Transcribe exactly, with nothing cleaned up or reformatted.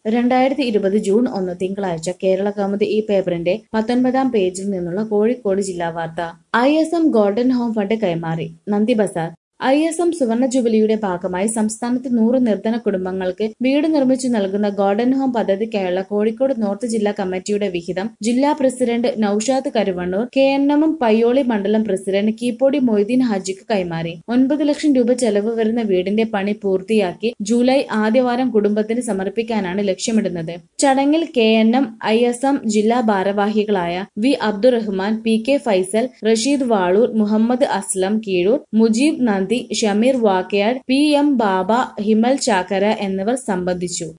രണ്ടായിരത്തി ഇരുപത് ജൂൺ ഒന്ന് തിങ്കളാഴ്ച കേരള കൗമുദി ഈ പേപ്പറിന്റെ പത്തൊൻപതാം പേജിൽ നിന്നുള്ള കോഴിക്കോട് ജില്ലാ വാർത്ത. I S M golden home fund കൈമാറി. Nandi Bazar. I S M സുവർണ ജൂബിലിയുടെ ഭാഗമായി സംസ്ഥാനത്ത് നൂറ് നിർധന കുടുംബങ്ങൾക്ക് വീട് നിർമ്മിച്ചു നൽകുന്ന ഗോൾഡൻ ഹോം പദ്ധതിക്കായുള്ള കോഴിക്കോട് നോർത്ത് ജില്ലാ കമ്മിറ്റിയുടെ വിഹിതം ജില്ലാ president Noushad Karuvannur, K N M Payyoli മണ്ഡലം പ്രസിഡന്റ് കീപ്പോടി മൊയ്തീൻ ഹാജിക്ക് കൈമാറി. ഒൻപത് ലക്ഷം രൂപ ചെലവ് വരുന്ന വീടിന്റെ പണി പൂർത്തിയാക്കി ജൂലൈ ആദ്യവാരം കുടുംബത്തിന് സമർപ്പിക്കാനാണ് ലക്ഷ്യമിടുന്നത്. ചടങ്ങിൽ K N M I S M ജില്ലാ ഭാരവാഹികളായ V Abdurahman, P K Faisal, Rasheed Valoor, Muhammad Aslam Keezhoor, Mujeeb Nandi, Shameer Vakkayad, P M Baba, Himal Chakkara എന്നിവർ സംബന്ധിച്ചു.